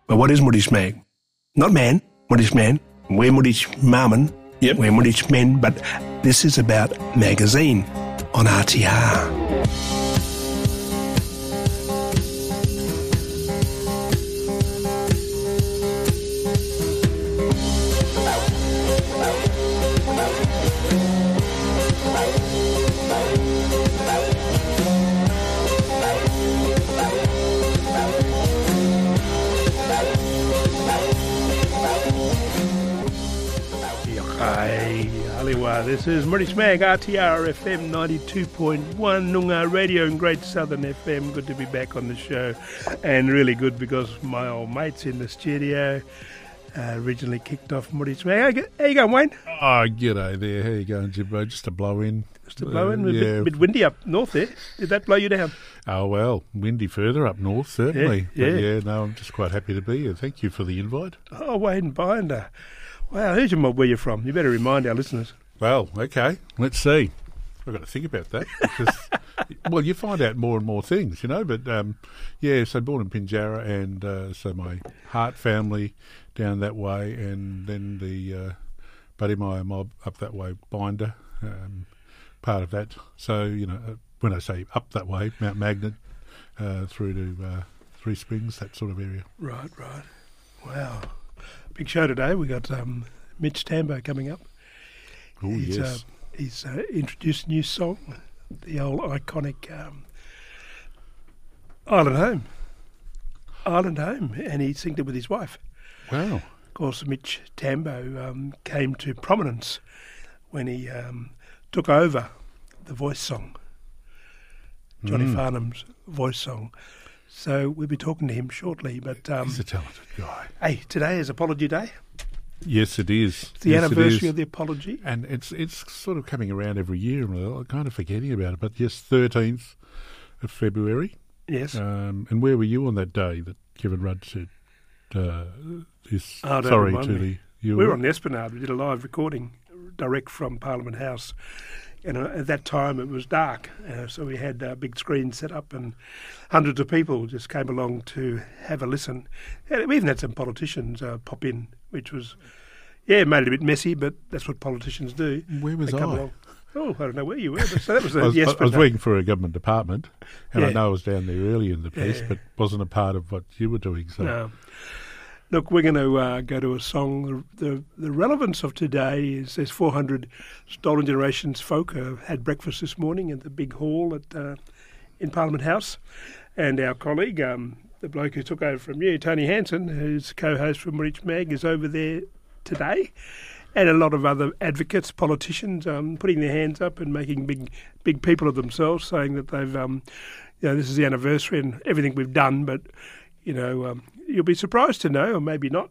But what is Muddish Mag? Not man, Muddish man. We're Muddish Marmon. Yep. We're Muddish men, but this is about magazine on RTR. This is Muddish Mag, RTR FM 92.1, Noongar Radio and Great Southern FM. Good to be back on the show, and really good because my old mate's in the studio. Originally kicked off Muddish Mag. How you going, Wayne? Oh, g'day there. How you going, Jimbo? Just a blow in. Just a blow in? Yeah. A bit windy up north there. Did that blow you down? Oh, well, windy further up north, certainly. Yeah. But yeah, no, I'm just quite happy to be here. Thank you for the invite. Oh, Wayne Binder. Wow, who's your mob? Where you from? You better remind our listeners. Well, okay, let's see. I've got to think about that because, well, you find out more and more things, you know. But, yeah, so born in Pinjarra and so my Hart family down that way, and then the Buddy Meyer mob up that way, Binder, part of that. So, you know, when I say up that way, Mount Magnet through to Three Springs, that sort of area. Right. Wow. Big show today. We got Mitch Tambo coming up. Oh, yes. He's introduced a new song, the old iconic Island Home, and he sings it with his wife. Wow. Of course, Mitch Tambo came to prominence when he took over the voice song, Johnny Farnham's voice song. So we'll be talking to him shortly. But he's a talented guy. Hey, today is Apology Day. Yes, it is. It's the anniversary of the apology. And it's sort of coming around every year, and I'm kind of forgetting about it. But yes, 13th of February. Yes. And where were you on that day that Kevin Rudd said sorry to the... We were on the Esplanade. We did a live recording direct from Parliament House. And at that time it was dark, so we had a big screen set up and hundreds of people just came along to have a listen. And we even had some politicians pop in, which was, made it a bit messy, but that's what politicians do. Where was I? Along. Oh, I don't know where you were. But so that was I was working for a government department, and I know I was down there early in the piece, but wasn't a part of what you were doing. So. No. Look, we're going to go to a song. The relevance of today is there's 400 Stolen Generations folk had breakfast this morning at the big hall in Parliament House. And our colleague, the bloke who took over from you, Tony Hansen, who's co-host from Muddish Mag, is over there today. And a lot of other advocates, politicians, putting their hands up and making big people of themselves, saying that they've, this is the anniversary and everything we've done, but, you'll be surprised to know, or maybe not,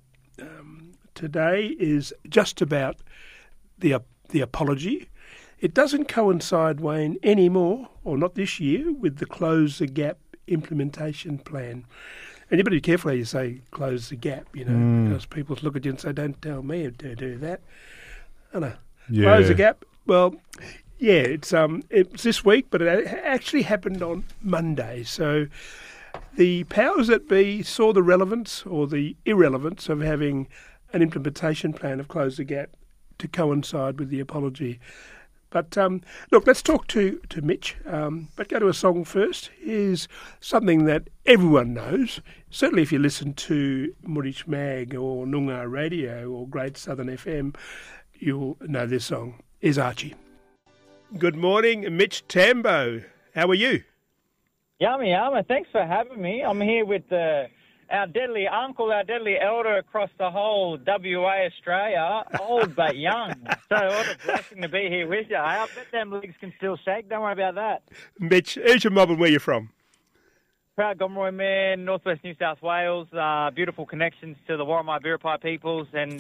today is just about the apology. It doesn't coincide, Wayne, anymore, or not this year, with the Close the Gap implementation plan. And you better be careful how you say close the gap, because people look at you and say, don't tell me to do that. I know. Yeah. Close the gap. Well, yeah, it's this week, but it actually happened on Monday. So the powers that be saw the relevance or the irrelevance of having an implementation plan of Close the Gap to coincide with the apology. But look, let's talk to Mitch, but go to a song first. Here's something that everyone knows. Certainly if you listen to Muddish Mag or Noongar Radio or Great Southern FM, you'll know this song. Is Archie. Good morning, Mitch Tambo. How are you? Yummy. Thanks for having me. I'm here with our deadly uncle, our deadly elder across the whole WA Australia, old but young. So what a blessing to be here with you. I bet them legs can still shake. Don't worry about that. Mitch, who's your mob and where you from? Proud Gomeroi man, northwest New South Wales. Beautiful connections to the Worimi Biripi peoples, and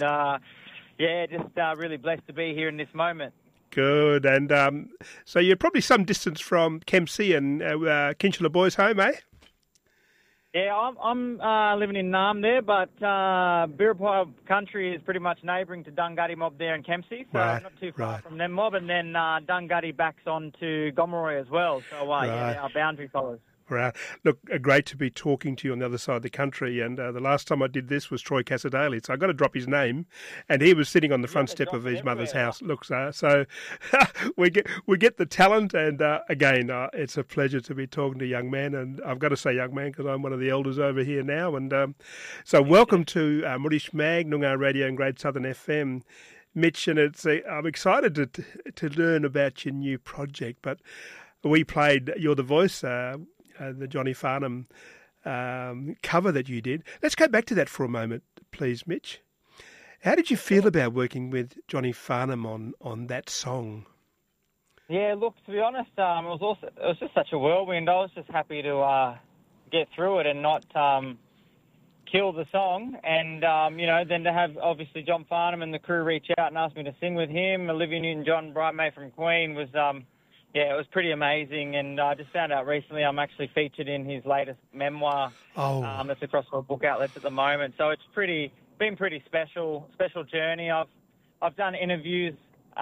just really blessed to be here in this moment. Good, and so you're probably some distance from Kempsey and Kinchela Boys' home, eh? Yeah, I'm living in Naarm there, but Biripi country is pretty much neighbouring to Dungutty mob there in Kempsey, so not too far from them mob, and then Dungutty backs on to Gomeroi as well, so our boundary follows. around. Look, great to be talking to you on the other side of the country. And the last time I did this was Troy Casadale, so I got to drop his name. And he was sitting on the front step of his mother's house. Look, so we get the talent. And again, it's a pleasure to be talking to a young man. And I've got to say young man because I'm one of the elders over here now. And so welcome to Murish Mag, Noongar Radio and Great Southern FM. Mitch, and I'm excited to learn about your new project. But we played You're the Voice, the Johnny Farnham cover that you did. Let's go back to that for a moment, please, Mitch. How did you feel about working with Johnny Farnham on that song? Yeah, look, to be honest, it was just such a whirlwind. I was just happy to get through it and not kill the song, and then to have obviously John Farnham and the crew reach out and ask me to sing with him. Olivia Newton-John, bridesmaid from Queen, was it was pretty amazing. And I just found out recently I'm actually featured in his latest memoir. That's across all book outlets at the moment. So it's been pretty special journey. I've done interviews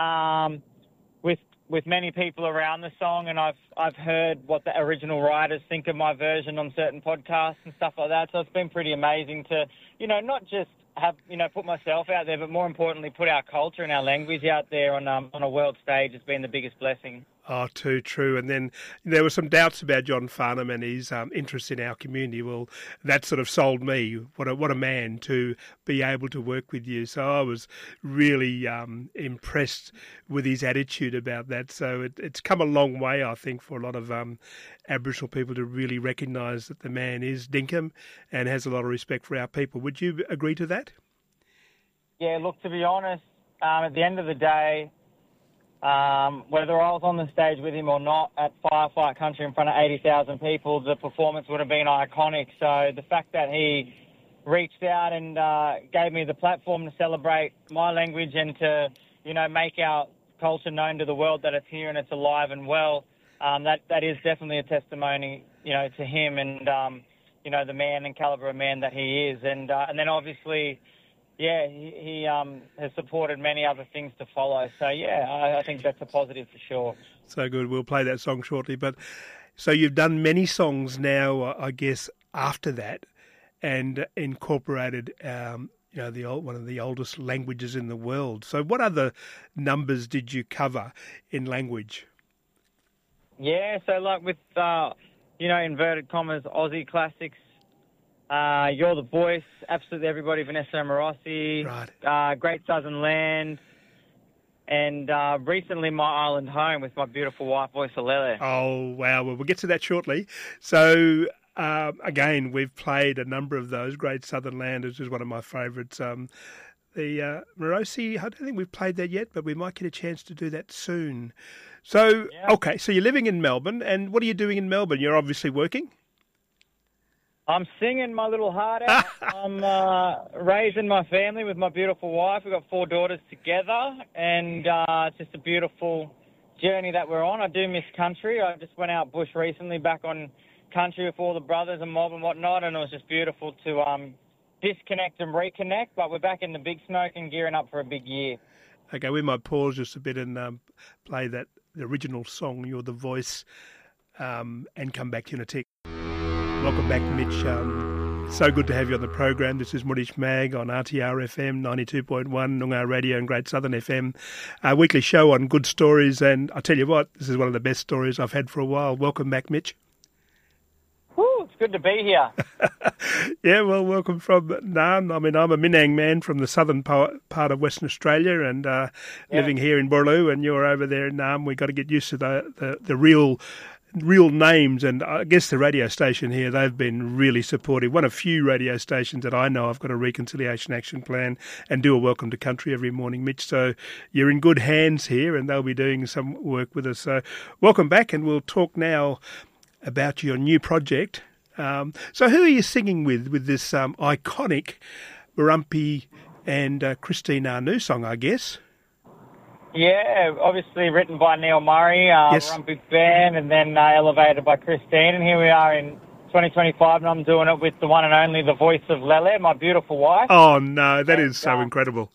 with many people around the song, and I've heard what the original writers think of my version on certain podcasts and stuff like that. So it's been pretty amazing to, not just have, put myself out there, but more importantly, put our culture and our language out there on a world stage has been the biggest blessing. Oh, too true. And then there were some doubts about John Farnham and his interest in our community. Well, that sort of sold me. What a man to be able to work with you. So I was really impressed with his attitude about that. So it's come a long way, I think, for a lot of Aboriginal people to really recognise that the man is dinkum and has a lot of respect for our people. Would you agree to that? Yeah, look, to be honest, at the end of the day, whether I was on the stage with him or not at Firefight Country in front of 80,000 people, the performance would have been iconic. So the fact that he reached out and gave me the platform to celebrate my language and to, make our culture known to the world that it's here and it's alive and well, that is definitely a testimony, to him and, the man and calibre of man that he is. And then obviously, yeah, he has supported many other things to follow. So, yeah, I think that's a positive for sure. So good. We'll play that song shortly. But so you've done many songs now, I guess, after that and incorporated, one of the oldest languages in the world. So what other numbers did you cover in language? Yeah, so like with, inverted commas, Aussie classics, You're the Voice, absolutely everybody, Vanessa Amorossi, right. Great Southern Land, and recently My Island Home with my beautiful wife, Voice Lele. Oh, wow. Well, we'll get to that shortly. So, again, we've played a number of those. Great Southern Land is one of my favourites. The Morosi, I don't think we've played that yet, but we might get a chance to do that soon. So, yeah. Okay, so you're living in Melbourne, and what are you doing in Melbourne? You're obviously working? I'm singing my little heart out. I'm raising my family with my beautiful wife. We've got 4 daughters together, and it's just a beautiful journey that we're on. I do miss country. I just went out bush recently, back on country with all the brothers and mob and whatnot, and it was just beautiful to disconnect and reconnect, but we're back in the big smoke and gearing up for a big year. Okay, we might pause just a bit and play the original song, You're the Voice, and come back to you in a tick. Welcome back, Mitch. So good to have you on the program. This is Murish Mag on RTR FM 92.1, Noongar Radio and Great Southern FM. Our weekly show on good stories, and I tell you what, this is one of the best stories I've had for a while. Welcome back, Mitch. Woo, it's good to be here. Yeah, well, welcome from Naarm. I mean, I'm a Minang man from the southern part of Western Australia and living here in Boorloo, and you're over there in Naarm. We've got to get used to the real names, and I guess the radio station here, they've been really supportive. One of few radio stations that I know I've got a reconciliation action plan and do a welcome to country every morning, Mitch. So you're in good hands here, and they'll be doing some work with us. So welcome back, and we'll talk now about your new project. So who are you singing with this iconic Warumpi and Christine Anu song, I guess? Yeah, obviously written by Neil Murray, yes. Warumpi band, and then elevated by Christine. And here we are in 2025, and I'm doing it with the one and only, the voice of Lele, my beautiful wife. Oh, no, that is so incredible.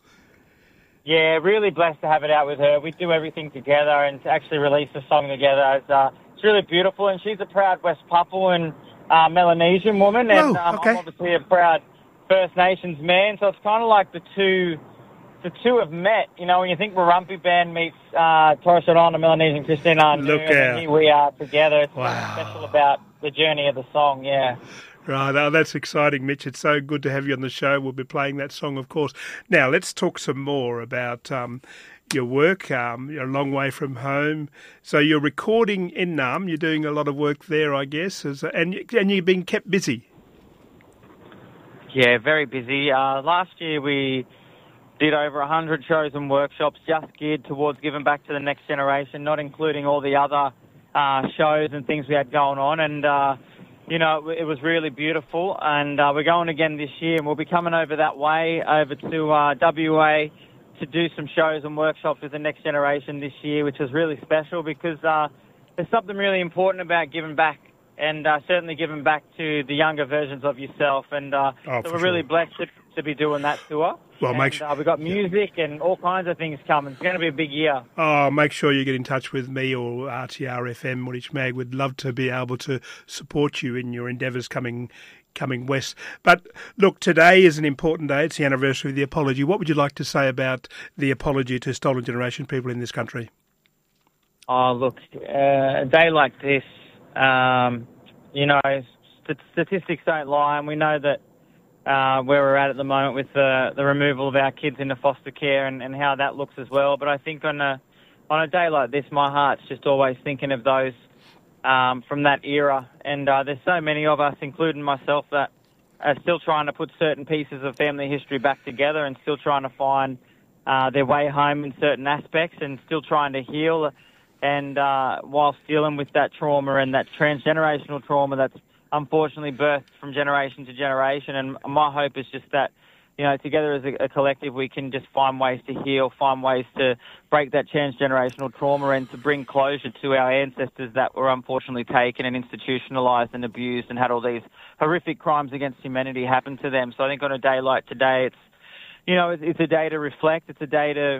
Yeah, really blessed to have it out with her. We do everything together, and to actually release the song together is really beautiful, and she's a proud West Papuan Melanesian woman, and okay. I'm obviously a proud First Nations man, so it's kind of like the two have met. You know, when you think Warumpi Band meets Torres Strait Islander Melanesian Christina Anu, and here we are together. It's something special about the journey of the song, yeah. Right, oh, that's exciting, Mitch. It's so good to have you on the show. We'll be playing that song, of course. Now, let's talk some more about your work. You're a long way from home. So you're recording in Naarm. You're doing a lot of work there, I guess, and you're being kept busy. Yeah, very busy. Last year we did over 100 shows and workshops just geared towards giving back to the next generation, not including all the other shows and things we had going on. And, you know, it was really beautiful. And we're going again this year, and we'll be coming over that way, over to WA, to do some shows and workshops with the next generation this year, which is really special because there's something really important about giving back, and certainly giving back to the younger versions of yourself. And so we're really blessed to be doing that tour. Well, we've got music and all kinds of things coming. It's going to be a big year. Oh, make sure you get in touch with me or RTR FM, Moorish Mag. We'd love to be able to support you in your endeavours coming west. But look, today is an important day. It's the anniversary of the apology. What would you like to say about the apology to Stolen Generation people in this country? Oh, look, a day like this, you know, statistics don't lie, and we know that where we're at the moment with the removal of our kids into foster care and how that looks as well. But I think on a day like this, my heart's just always thinking of those from that era. And there's so many of us, including myself, that are still trying to put certain pieces of family history back together and still trying to find their way home in certain aspects and still trying to heal. And whilst dealing with that trauma and that transgenerational trauma that's unfortunately birthed from generation to generation. And my hope is just that, you know, together as a collective, we can just find ways to heal, find ways to break that transgenerational trauma and to bring closure to our ancestors that were unfortunately taken and institutionalised and abused and had all these horrific crimes against humanity happen to them. So I think on a day like today, it's a day to reflect. It's a day to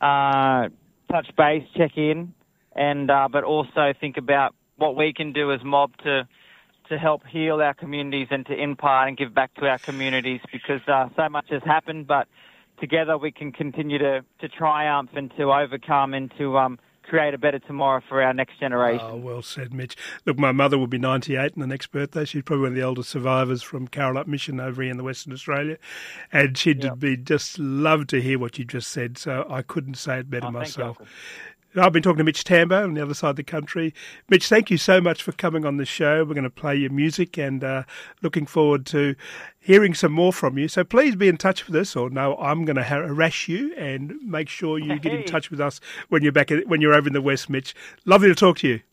touch base, check in, and but also think about what we can do as mob to help heal our communities and to impart and give back to our communities, because so much has happened, but together we can continue to triumph and to overcome and to create a better tomorrow for our next generation. Oh, well said, Mitch. Look, my mother will be 98 on the next birthday. She's probably one of the oldest survivors from Carolup Mission over here in the Western Australia, and she'd be just love to hear what you just said, so I couldn't say it better myself. I've been talking to Mitch Tambo on the other side of the country. Mitch, thank you so much for coming on the show. We're going to play your music and looking forward to hearing some more from you. So please be in touch with us, or no, I'm going to harass you and make sure you get in touch with us when you're when you're over in the West, Mitch. Lovely to talk to you.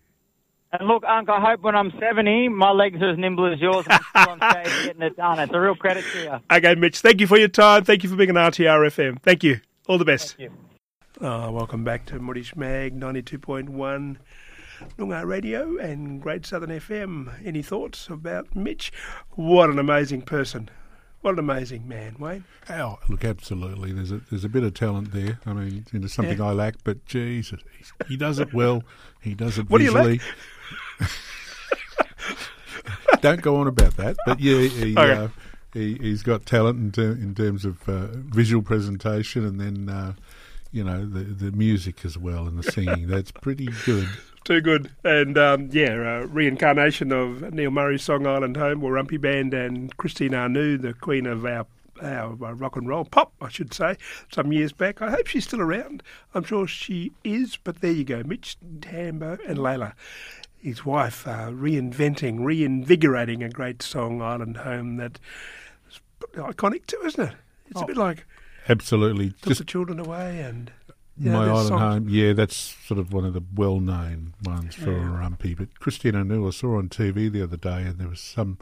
And look, Unc, I hope when I'm 70, my legs are as nimble as yours and I'm still on stage getting it done. It's a real credit to you. Okay, Mitch, thank you for your time. Thank you for being on RTR FM. Thank you. All the best. Thank you. Welcome back to Moorish Mag 92.1 Noongar Radio and Great Southern FM. Any thoughts about Mitch? What an amazing person. What an amazing man, Wayne. Oh, look, absolutely. There's a bit of talent there. I mean, it's something I lack, but Jesus, he does it well. He does it visually. What do you lack? Don't go on about that. But yeah, he's got talent in terms of visual presentation, and then the music as well and the singing. That's pretty good. Too good. And reincarnation of Neil Murray's song Island Home, Warumpi Band, and Christine Anu, the queen of our rock and roll pop, I should say, some years back. I hope she's still around. I'm sure she is, but there you go. Mitch Tambo and Layla, his wife, reinvigorating a great song, Island Home, that's iconic too, isn't it? It's a bit like... Absolutely. Took the children away and... My Island Home, yeah, that's sort of one of the well-known ones for Warumpi. But Christine Anu, I saw on TV the other day, and there was some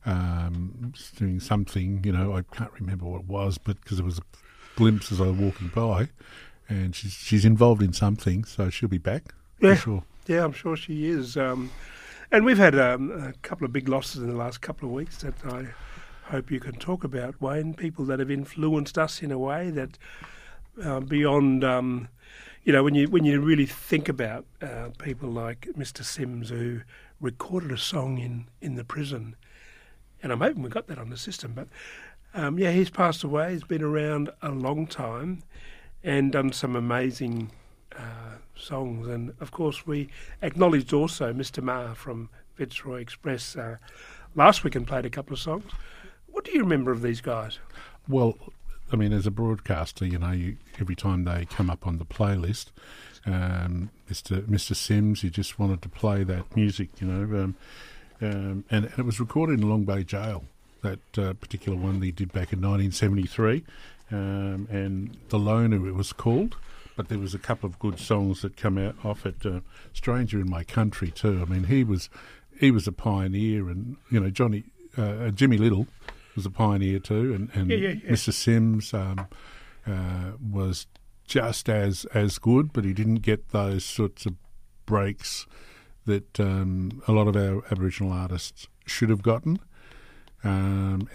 doing something, I can't remember what it was, but because it was a glimpse as I was walking by, and she's involved in something, so she'll be back, for sure. Yeah, I'm sure she is. And we've had a couple of big losses in the last couple of weeks that I hope you can talk about, Wayne, people that have influenced us in a way that beyond you know, when you really think about people like Mr. Sims, who recorded a song in the prison, and I'm hoping we got that on the system, but he's passed away. He's been around a long time and done some amazing songs. And, of course, we acknowledged also Mr. Ma from Fitzroy Express last week and played a couple of songs. What do you remember of these guys? Well, I mean, as a broadcaster, you know, every time they come up on the playlist, Mr. Sims, you just wanted to play that music, you know, and it was recorded in Long Bay Jail, that particular one that he did back in 1973, and The Loner it was called, but there was a couple of good songs that come out off it, Stranger in My Country too. I mean, he was a pioneer, and, you know, Jimmy Little was a pioneer too, and Mr. Sims was just as good, but he didn't get those sorts of breaks that a lot of our Aboriginal artists should have gotten. And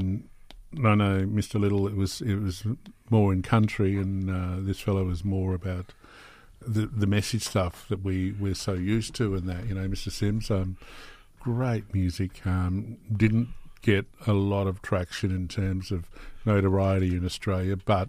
I know Mr. Little, it was more in country, and this fellow was more about the message stuff that we're so used to, and that, you know, Mr. Sims, great music, didn't get a lot of traction in terms of notoriety in Australia, but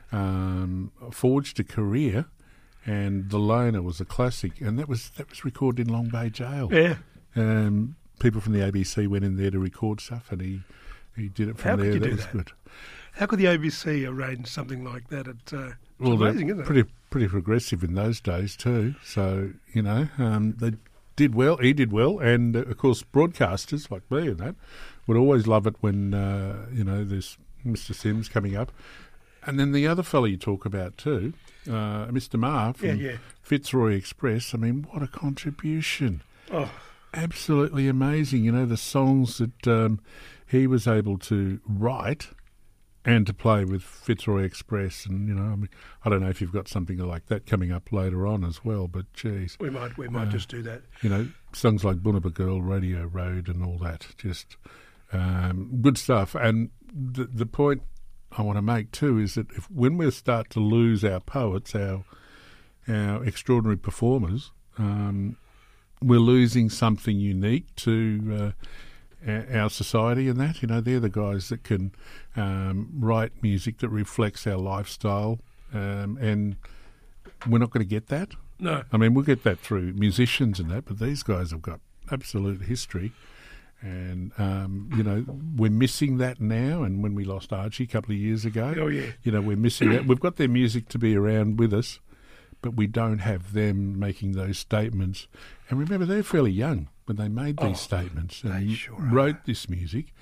forged a career, and The Loner was a classic, and that was recorded in Long Bay Jail. Yeah. People from the ABC went in there to record stuff, and he did it from there. That was good. How could the ABC arrange something like that? It's well, amazing, isn't it? Pretty progressive in those days too. So, you know, they did well. He did well, and of course, broadcasters like me and that would always love it when you know, there's Mr. Sims coming up, and then the other fellow you talk about too, Mr. Ma from Fitzroy Express. I mean, what a contribution! Oh, absolutely amazing. You know, the songs that he was able to write and to play with Fitzroy Express, and, you know, I mean, I don't know if you've got something like that coming up later on as well, but geez, we might just do that. You know, songs like Bunnaba Girl, Radio Road, and all that, just good stuff. And the point I want to make too is that when we start to lose our poets, our extraordinary performers, we're losing something unique to our society, and that, you know, they're the guys that can write music that reflects our lifestyle, and we're not going to get that. No. I mean, we'll get that through musicians and that, but these guys have got absolute history, and, you know, we're missing that now, and when we lost Archie a couple of years ago, you know, we're missing that. We've got their music to be around with us, but we don't have them making those statements. And remember, they're fairly young when they made these statements and wrote this music.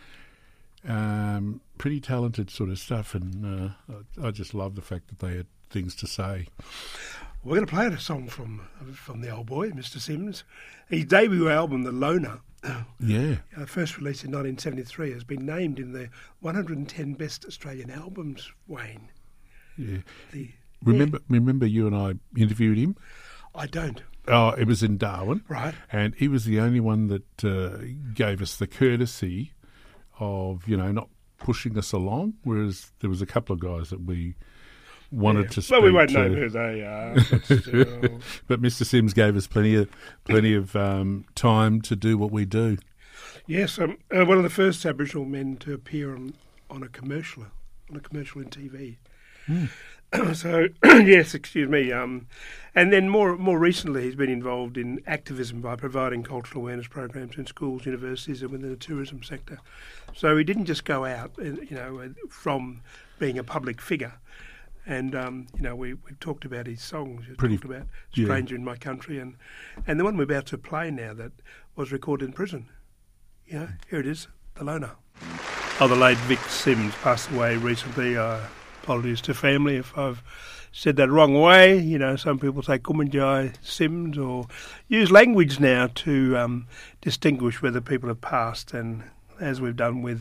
Pretty talented sort of stuff, and I just love the fact that they had things to say. We're going to play a song from the old boy, Mr. Sims. His debut album, The Loner, first released in 1973, has been named in the 110 Best Australian Albums, Wayne. Yeah. Remember you and I interviewed him? I don't. Oh, it was in Darwin. Right. And he was the only one that gave us the courtesy of, you know, not pushing us along, whereas there was a couple of guys that we wanted to speak to. Well, we won't know who they are. But Mr. Sims gave us plenty of time to do what we do. Yes, one of the first Aboriginal men to appear on a commercial in TV. Mm. So, yes, excuse me. And then more recently, he's been involved in activism by providing cultural awareness programs in schools, universities, and within the tourism sector. So he didn't just go out, you know, from being a public figure. And, you know, we've talked about his songs. We've talked about Stranger in My Country, and the one we're about to play now that was recorded in prison. You know, here it is, The Loner. Oh, the late Vic Sims passed away recently. Apologies to family if I've said that wrong way. You know, some people say Kumanjai Sims, or use language now to distinguish whether people have passed, and as we've done with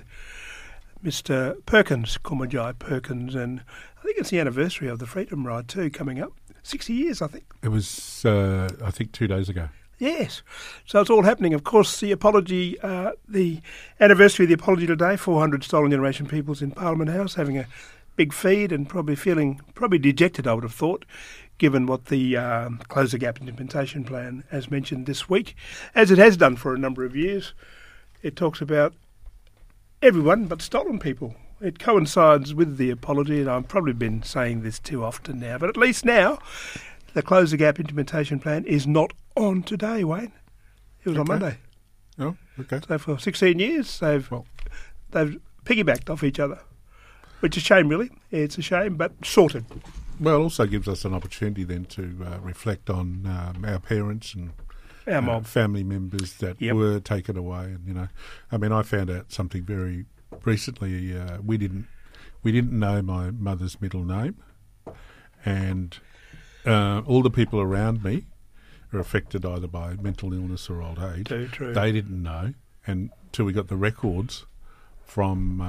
Mr. Perkins, Kumanjai Perkins, and I think it's the anniversary of the Freedom Ride too, coming up. 60 years, I think. It was, I think, 2 days ago. Yes. So it's all happening. Of course, the apology, the anniversary of the apology today, 400 Stolen Generation peoples in Parliament House having a big feed and probably feeling dejected, I would have thought, given what the Close the Gap Implementation Plan has mentioned this week, as it has done for a number of years. It talks about everyone but stolen people. It coincides with the apology, and I've probably been saying this too often now, but at least now the Close the Gap Implementation Plan is not on today, Wayne. It was on Monday. Oh, okay. So for 16 years, they've piggybacked off each other, which is a shame, really. It's a shame, but sorted. Well, it also gives us an opportunity then to reflect on our parents and Our mob. family members that were taken away. And, you know, I mean, I found out something very recently. We didn't know my mother's middle name, and all the people around me are affected either by mental illness or old age. True. They didn't know, and till we got the records from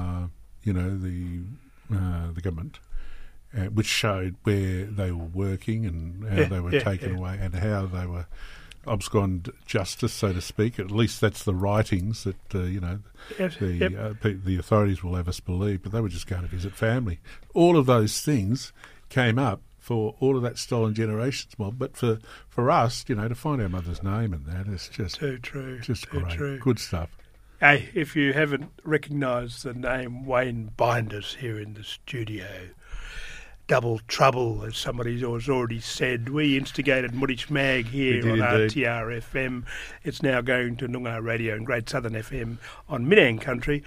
the government, which showed where they were working and how they were taken away and how they were absconded justice, so to speak. At least that's the writings that the authorities will have us believe. But they were just going to visit family. All of those things came up for all of that Stolen Generations mob. But for us, to find our mother's name and that is just Too true. just Too great, true. good stuff. Hey, if you haven't recognised the name Wayne Binders here in the studio, double trouble, as somebody has already said. We instigated Muditch Mag here We on did indeed. RTR FM. It's now going to Noongar Radio and Great Southern FM on Minang Country.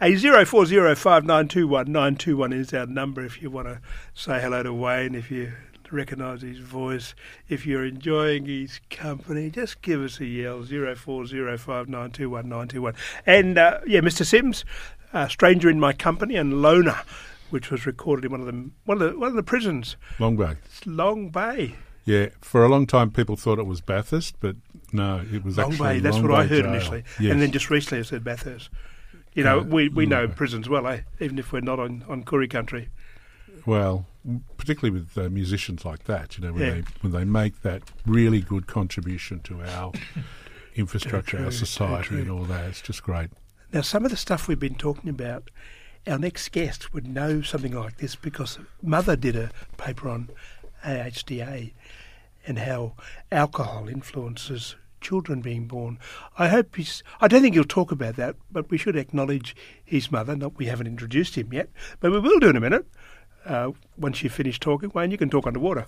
0405921921 is our number if you want to say hello to Wayne, if you recognise his voice, if you're enjoying his company, just give us a yell, 0405921921. And, Mr. Sims, Stranger in My Company and Loner, which was recorded in one of the prisons. Long Bay. It's Long Bay. Yeah, for a long time people thought it was Bathurst, but no, it was Long actually Bay, that's Long what I Bay heard Jail. initially. Yes. And then just recently I said Bathurst. We know Bay. prisons well, even if we're not on Koori country. Well, particularly with musicians like that, when they make that really good contribution to our infrastructure, True, our society true. and all that, it's just great. Now, some of the stuff we've been talking about, our next guest would know something like this because Mother did a paper on AHDA and how alcohol influences children being born. I don't think he'll talk about that, but we should acknowledge his mother. We haven't introduced him yet, but we will do in a minute. Once you finish talking, Wayne, you can talk underwater.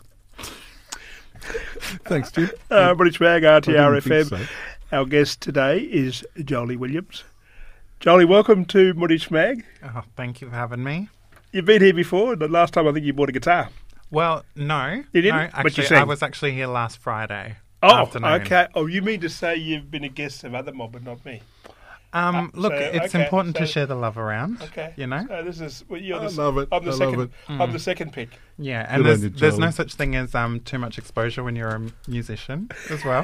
Thanks, Jim. British Mag, I RTR didn't FM. think so. Our guest today is Jolie Williams. Jolie, welcome to British Mag. Oh, thank you for having me. You've been here before. The last time I think you bought a guitar. Well, no. You didn't? No, But you actually, sang. I was actually here last Friday Oh, afternoon. okay. Oh, you mean to say you've been a guest of other mob, but not me? Look, it's okay, important to so- share the love around. Okay. You know? So this is you're I the, love it. I'm the I second. love it. I'm the second pick. Yeah, and Good on you, there's no Jolie. such thing as too much exposure when you're a musician as well.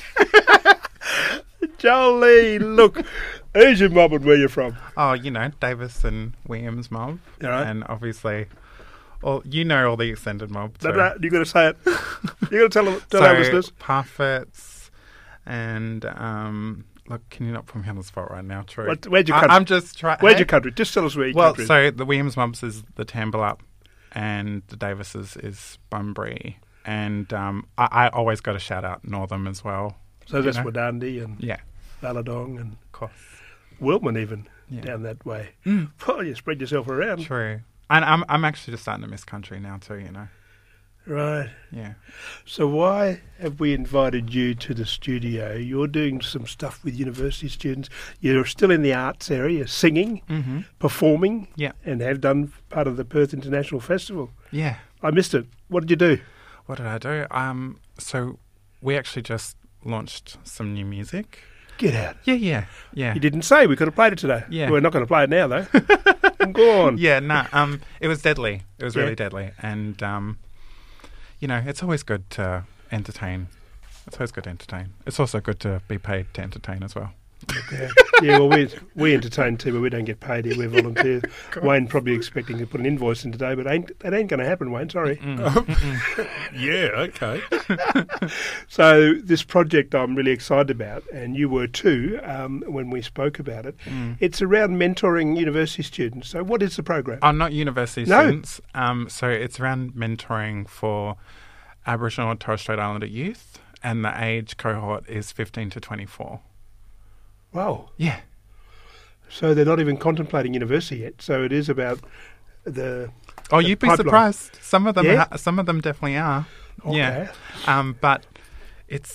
Jolie, look, who's your mob and where you're from? Oh, Davis and Williams mob. All right. And obviously, all the extended mob too. No, you got to say it. You got to tell so, our listeners. Parfits and look, can you not put me on the spot right now? True. Where'd your country? I'm just trying. Where's your country? Just tell us where your Well, country is. so the Williams mobs is the Tambalup, and the Davises is Bunbury, and I always got to shout out Northam as well. So that's know? Wadandi and Yeah, Balladong and of course. Wilman even Yeah. down that way. Oh, you spread yourself around. True. And I'm actually just starting to miss country now too. Right. Yeah. So why have we invited you to the studio? You're doing some stuff with university students. You're still in the arts area, singing, Mm-hmm. performing, Yeah. and have done part of the Perth International Festival. Yeah. I missed it. What did you do? What did I do? So we actually just launched some new music. Get out. Yeah. You didn't say we could have played it today. Yeah. We're not going to play it now, though. Go on. Yeah, it was deadly. It was Yeah. really deadly. And, it's always good to entertain. It's always good to entertain. It's also good to be paid to entertain as well. Yeah, well, we entertain too, but we don't get paid here. We're volunteers. Wayne probably expecting to put an invoice in today, but that ain't going to happen, Wayne. Sorry. Yeah, okay. So this project I'm really excited about, and you were too when we spoke about it. It's around mentoring university students. So what is the program? Oh, not university No. students. So it's around mentoring for Aboriginal and Torres Strait Islander youth, and the age cohort is 15 to 24. Wow. Yeah. So they're not even contemplating university yet. So it is about the. Oh, the you'd be pipeline. surprised. Some of them, Yeah? some of them definitely are. Okay. Yeah. But it's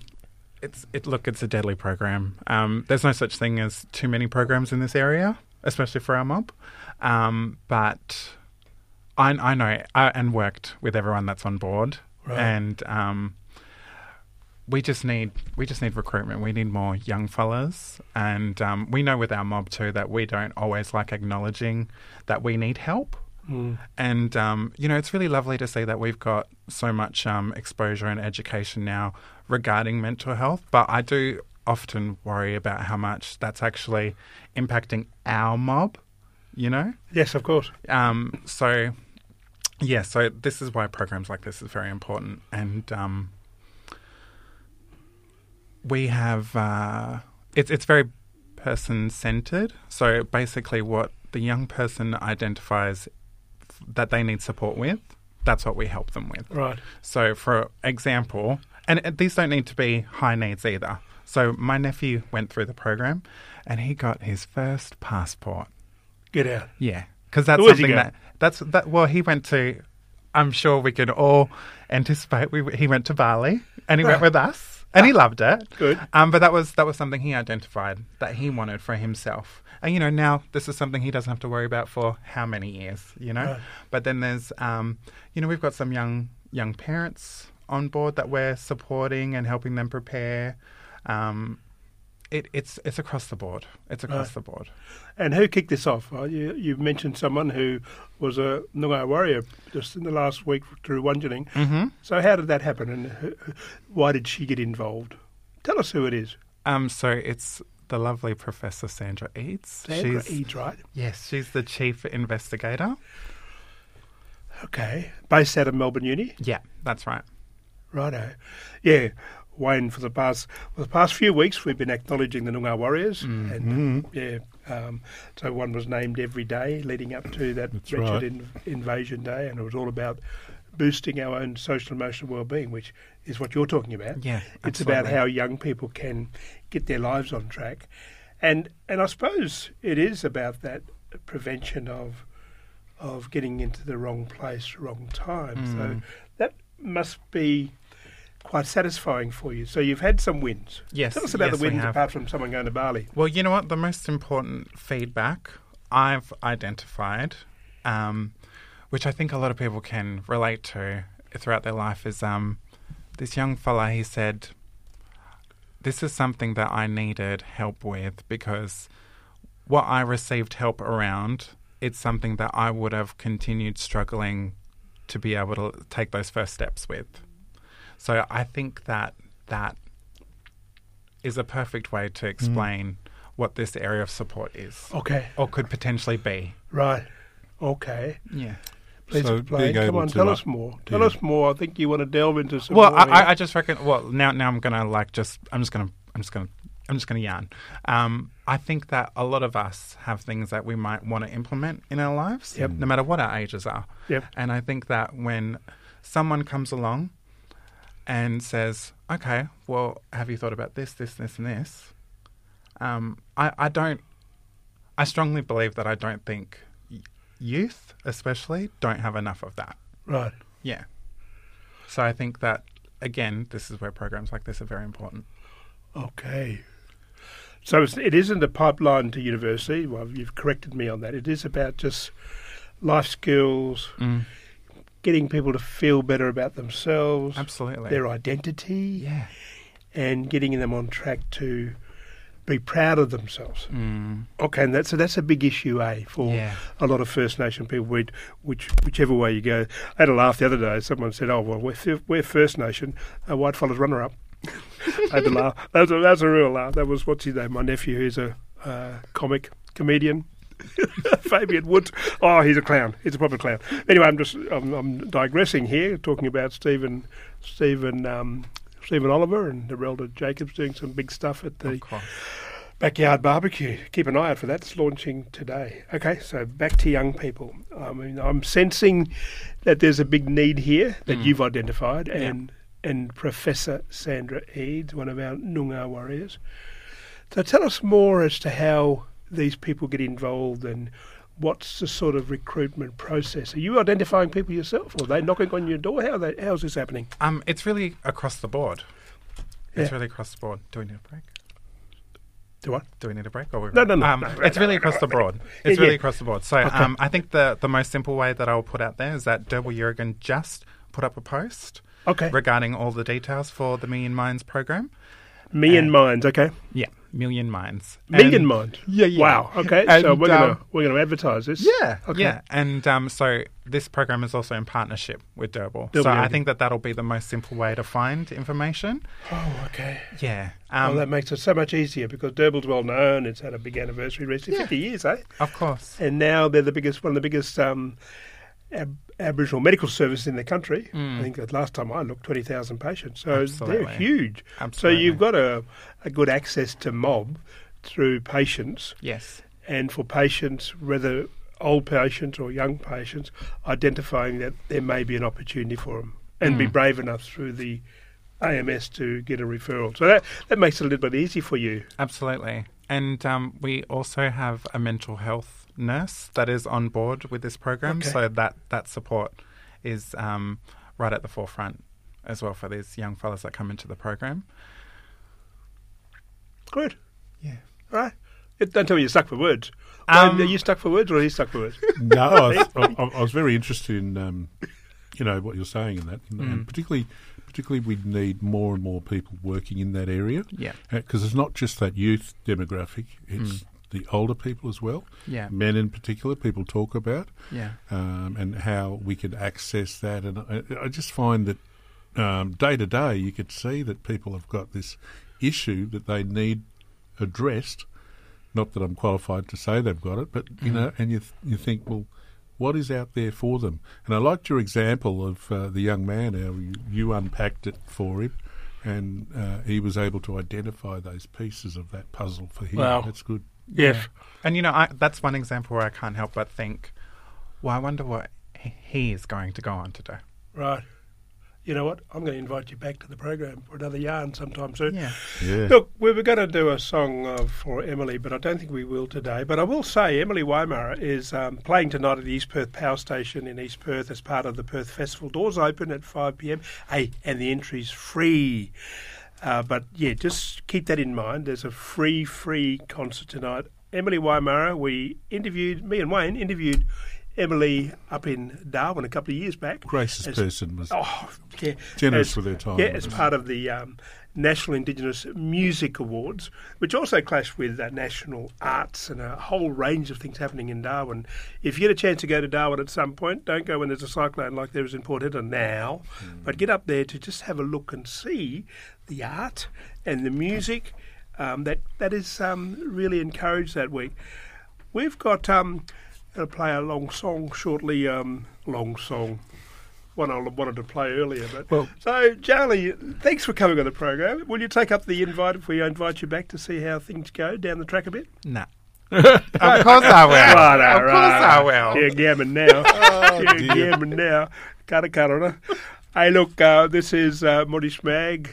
a deadly program. There's no such thing as too many programs in this area, especially for our mob. But I know and worked with everyone that's on board, Right. and we just need recruitment. We need more young fellas, and we know with our mob too that we don't always like acknowledging that we need help. Mm. And, it's really lovely to see that we've got so much exposure and education now regarding mental health. But I do often worry about how much that's actually impacting our mob, Yes, of course. So this is why programs like this is very important. And we have... it's very person-centred. So basically what the young person identifies that they need support with, that's what we help them with. Right. So, for example, and these don't need to be high needs either. So, my nephew went through the program and he got his first passport. Get out. Yeah, because that's Where'd he something go? well, he went to, I'm sure we could all anticipate, he went to Bali and he went with us and he loved it. Good. But that was something he identified that he wanted for himself. And, now this is something he doesn't have to worry about for how many years, Right. But then there's, we've got some young parents on board that we're supporting and helping them prepare. It's across the board. It's across the board. And who kicked this off? You've mentioned someone who was a Noongar warrior just in the last week through Wandjering. Mm-hmm. So how did that happen and why did she get involved? Tell us who it is. So it's the lovely Professor Sandra Eads. Sandra Eads, right? Yes, she's the chief investigator. Okay. Based out of Melbourne Uni? Yeah, that's right. Righto. Yeah. Wayne, for the past few weeks, we've been acknowledging the Noongar warriors, and so one was named every day leading up to that That's wretched right. invasion day, and it was all about boosting our own social and emotional well-being, which is what you're talking about. Yeah, it's about absolutely. how young people can get their lives on track, and I suppose it is about that prevention of getting into the wrong place, wrong time. So that must be quite satisfying for you. So you've had some wins. Yes. Tell us about yes, the we wins have. apart from someone going to Bali. Well, you know what? The most important feedback I've identified, which I think a lot of people can relate to throughout their life, is this young fella, he said, this is something that I needed help with because what I received help around, it's something that I would have continued struggling to be able to take those first steps with. So I think that is a perfect way to explain what this area of support is. Okay. Or could potentially be. Right. Okay. Yeah. Please So explain. being Come able on, to, tell us more. Tell us more. I think you want to delve into some Well, more. I just reckon. Well, now I'm gonna I'm just gonna yarn. I think that a lot of us have things that we might want to implement in our lives, Yep. no matter what our ages are. Yep. And I think that when someone comes along and says, "Okay, well, have you thought about this, this, this, and this?" I strongly believe that I don't think youth, especially, don't have enough of that. Right. Yeah. So I think that, again, this is where programs like this are very important. Okay. So it isn't a pipeline to university. Well, you've corrected me on that. It is about just life skills, getting people to feel better about themselves, Absolutely. their identity, Yeah. and getting them on track to be proud of themselves. Mm. Okay, and that's a big issue, for Yeah. a lot of First Nation people. Whichever way you go, I had a laugh the other day. Someone said, "Oh well, we're First Nation, whitefellas runner-up." I had to laugh. That was a real laugh. That was what's his name? My nephew, who's a comedian. Fabian Woods. Oh, he's a clown. He's a proper clown. Anyway, I'm digressing here, talking about Stephen Oliver and Nerelda Jacobs doing some big stuff at the. Of course. Backyard barbecue. Keep an eye out for that. It's launching today. Okay, so back to young people. I mean, I'm sensing that there's a big need here that you've identified, and Professor Sandra Eads, one of our Noongar warriors. So tell us more as to how these people get involved and what's the sort of recruitment process. Are you identifying people yourself, or are they knocking on your door? How's this happening? It's really across the board. It's Yeah. really across the board. Do we need a break? Do what? Do we need a break? Or No. It's really across the board. It's really Yeah. across the board. So I think the most simple way that I'll put out there is that Derbyl Yurigan just put up a post Okay. regarding all the details for the Million Minds program. Million Minds, okay. Yeah, Million Minds. Million Minds. Yeah. Wow. Okay. And, so we're gonna advertise this. Yeah, Okay. yeah. And so this program is also in partnership with Derbyl. Derbyl So I Yurigan. think that'll be the most simple way to find information. Oh, okay. Yeah. Well, that makes it so much easier because Derbyl's well known. It's had a big anniversary recently, 50 years, eh? Of course. And now they're one of the biggest Aboriginal medical services in the country. I think that last time I looked, 20,000 patients. So they're Absolutely. huge. Absolutely. So you've got a good access to mob through patients, Yes. and for patients, whether old patients or young patients, identifying that there may be an opportunity for them and be brave enough through the AMS to get a referral. So that makes it a little bit easy for you. Absolutely. And we also have a mental health nurse that is on board with this program. Okay. So that support is right at the forefront as well for these young fellas that come into the program. Good. Yeah. Right. Don't tell me you're stuck for words. Um, Are you stuck for words or are you stuck for words? No, I was very interested in what you're saying in that, and particularly we need more and more people working in that area. Yeah. Because it's not just that youth demographic; it's the older people as well. Yeah. Men in particular, people talk about, Yeah. and how we can access that. And I just find that day to day, you could see that people have got this issue that they need addressed. Not that I'm qualified to say they've got it, but and you think, well, what is out there for them? And I liked your example of the young man. How you unpacked it for him, and he was able to identify those pieces of that puzzle for him. Wow. That's good. Yes. And, that's one example where I can't help but think, well, I wonder what he is going to go on to do. Right. You know what? I'm going to invite you back to the program for another yarn sometime soon. Yeah. Yeah. Look, we were going to do a song for Emily, but I don't think we will today. But I will say Emily Weimar is playing tonight at the East Perth Power Station in East Perth as part of the Perth Festival. Doors open at 5 p.m. Hey, and the entry's free. But, yeah, just keep that in mind. There's a free concert tonight. Emily Weimar, me and Wayne interviewed Emily up in Darwin a couple of years back. Grace's person was as, generous with her time. Yeah, as part of the National Indigenous Music Awards, which also clash with national arts and a whole range of things happening in Darwin. If you get a chance to go to Darwin at some point, don't go when there's a cyclone like there is in Port Hedland now, but get up there to just have a look and see the art and the music that is really encouraged that week. We've got... I'll play a long song shortly. Long song. One I wanted to play earlier. So, Charlie, thanks for coming on the program. Will you take up the invite if we invite you back to see how things go down the track a bit? Nah. Of course I will. Right, of course I will. You're gammon now. You're gammon now. Kata. Hey, look, this is Modish Mag.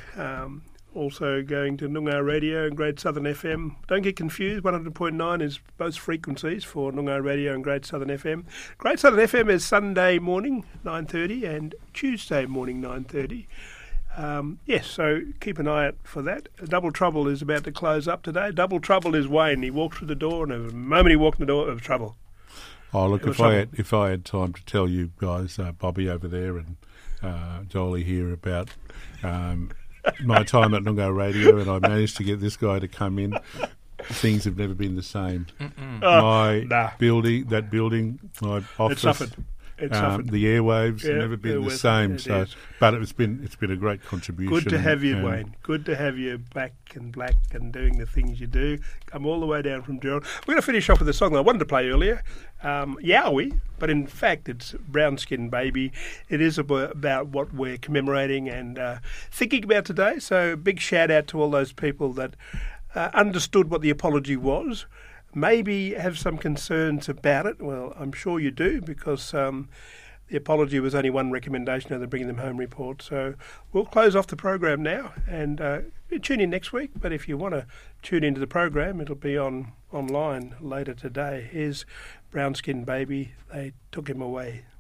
Also going to Noongar Radio and Great Southern FM. Don't get confused, 100.9 is both frequencies for Noongar Radio and Great Southern FM. Great Southern FM is Sunday morning, 9:30, and Tuesday morning, 9:30. Yes, so keep an eye out for that. Double Trouble is about to close up today. Double Trouble is Wayne. He walked through the door, and the moment he walked in the door, it was trouble. Oh, look, It was if I had time to tell you guys, Bobby over there and Jolie here about my time at Noongar Radio, and I managed to get this guy to come in, things have never been the same. Building, my office, It suffered. the airwaves have never been the same. It is. But it's been a great contribution. Good to have you, and Wayne. Good to have you back and black and doing the things you do. Come all the way down from Gerald. We're going to finish off with a song that I wanted to play earlier, Yowie, but in fact it's Brown Skin Baby. It is about what we're commemorating and thinking about today. So big shout out to all those people that understood what the apology was, maybe have some concerns about it. Well, I'm sure you do, because the apology was only one recommendation of the Bringing Them Home report. So we'll close off the program now, and tune in next week. But if you want to tune into the program, it'll be online later today. Here's Brown Skin Baby, They Took Him Away.